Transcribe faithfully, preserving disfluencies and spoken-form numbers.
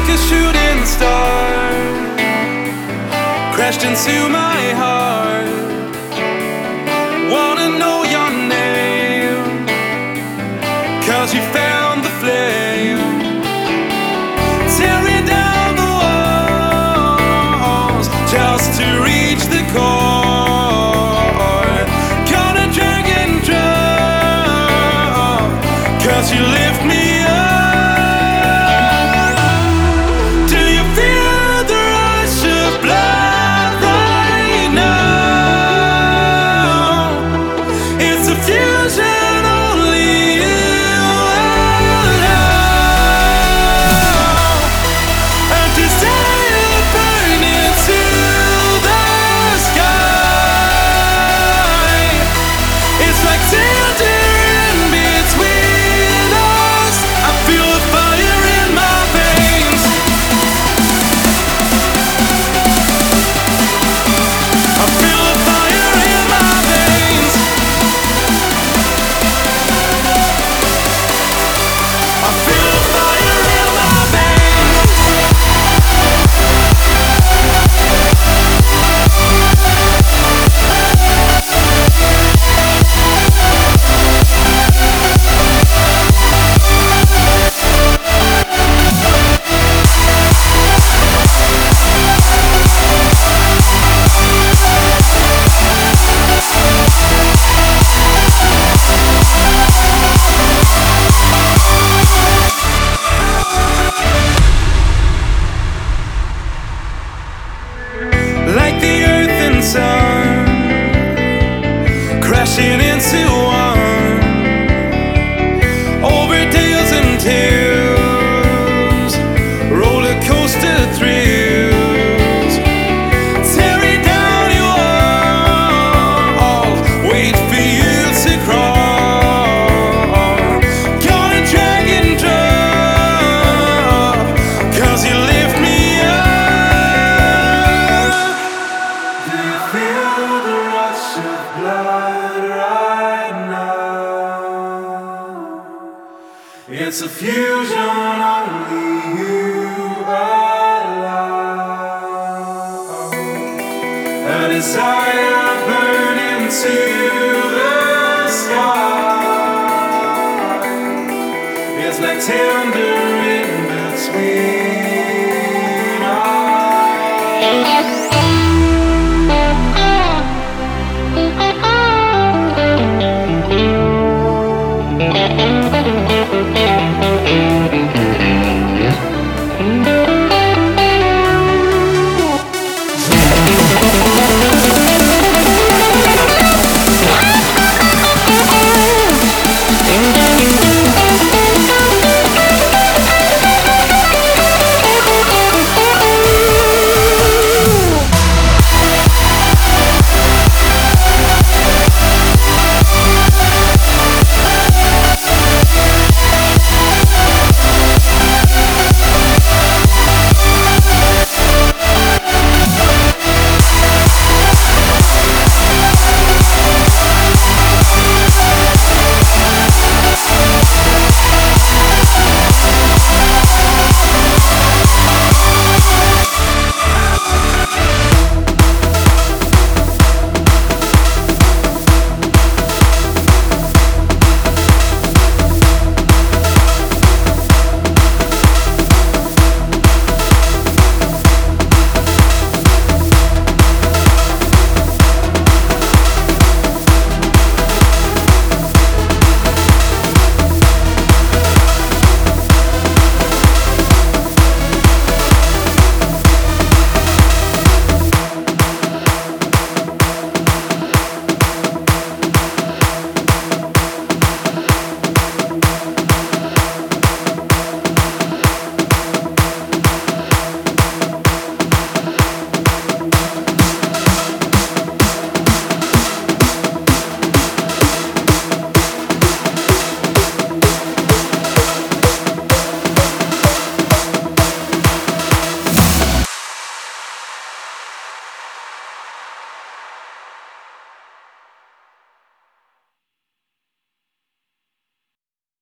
a shooting star crashed into my heart. Wanna know your name, 'cause you found the flame. Tearing down the walls just to reach the core. Gonna drag and drop, 'cause you lift me up. Do you feel the rush of blood right now? It's a fusion only you allow. A desire burning to the sky. It's like tender in between us. I feel the fire in my veins. I feel the fire in my veins. I feel the fire in my veins. Like the earth and sun crashing into one, over dales and tales, roller coaster thrills. Tearing down your walls, wait for you to crawl. Gonna drag and drop, 'cause you lift me up. Do you feel the rush of blood right now? It's a fusion only you allow. A desire burning to the sky. It's like tender